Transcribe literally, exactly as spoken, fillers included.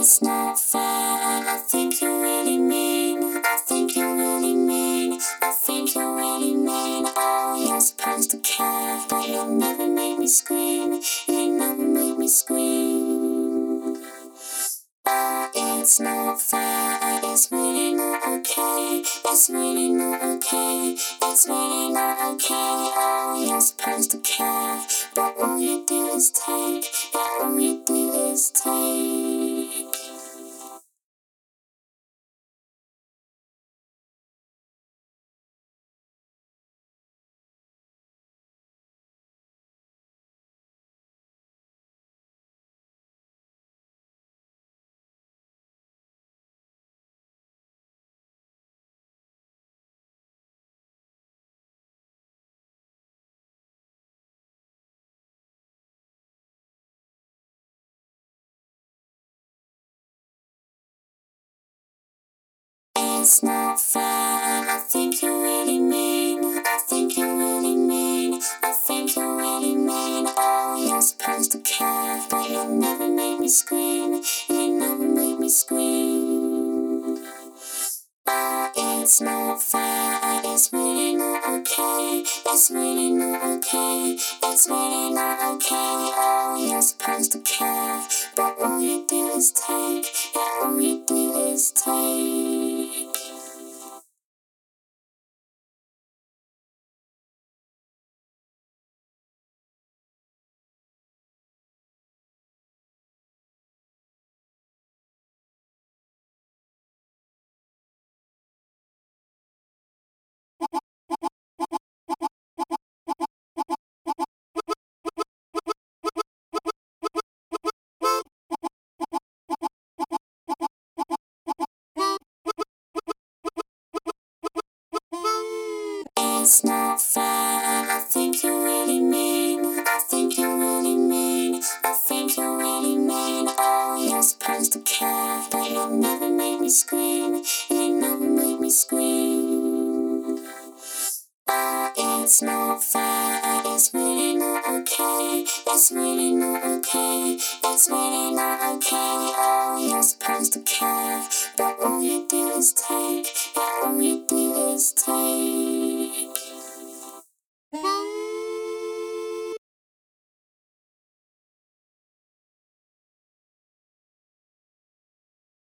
It's not fair, I think you really mean, I think you really mean, I think you really mean. Oh, you're supposed to care, but you never make me scream, you never make me scream. Oh, it's not fair, it's really not okay, it's really not okay, it's really not okay. Oh, you're supposed to care, but all you do is take, yeah, all you do is take. It's not fair, I think you really mean, I think you really mean, I think you really mean. Oh, you're supposed to care, but you never make me scream, you never make me scream. Oh, it's not fair, it's really not okay, it's really not okay, it's really not okay. Oh, you're supposed to care, but all you do is take, yeah, all you do is take. It's not fair, I think you really mean, I think you really mean, I think you really mean. Oh, you're supposed to care, but you never make me scream, you never make me scream. Oh, it's not fair, it's really not okay, it's really not okay, it's really not okay. Oh, you're supposed to care, but all you do is take.